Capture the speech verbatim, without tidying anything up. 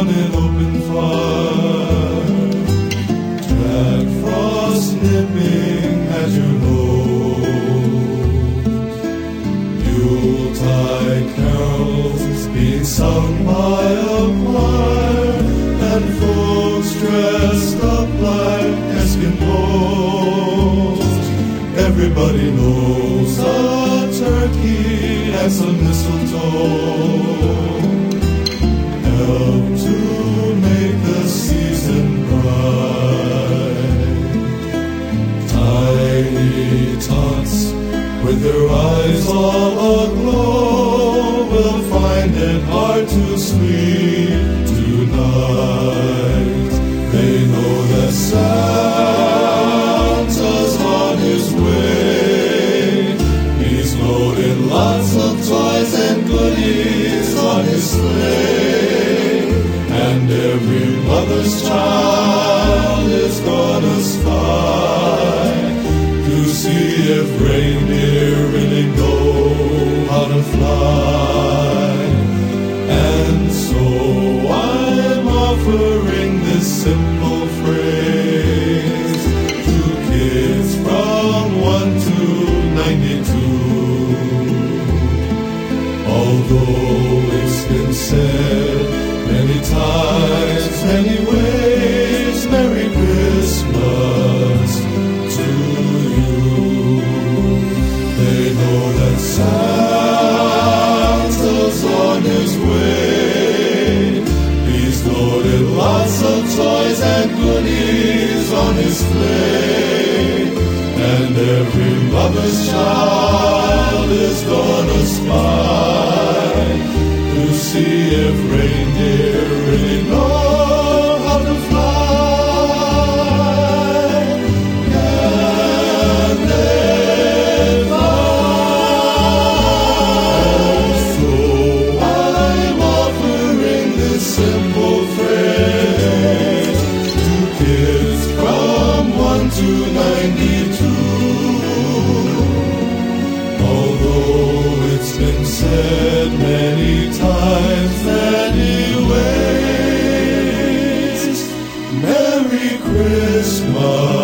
on an open fire. Jack Frost nipping at your nose. Yuletide carols being sung by a choir, and folks dressed up like Eskimos. Everybody knows a turkey and some mistletoe help to make the season bright. Tiny tots with their eyes all aglow will find it hard to sleep tonight. They know that Santa's on his way. He's loading lots of toys and goodies on his sleigh, and every mother's child is gonna spy to see if reindeer really know how to fly. And so I'm offering this simple phrase to kids from one to ninety-two. Although it's been said many times, many ways, Merry Christmas to you. They know that Santa's on his way. He's loaded lots of toys and goodies on his sleigh, and every mother's child is gonna spy to see if reindeer really know how to fly. Can they fly? So I'm offering this simple phrase to kids from one to ninety-two. Although it's been said many times, many ways, Merry Christmas.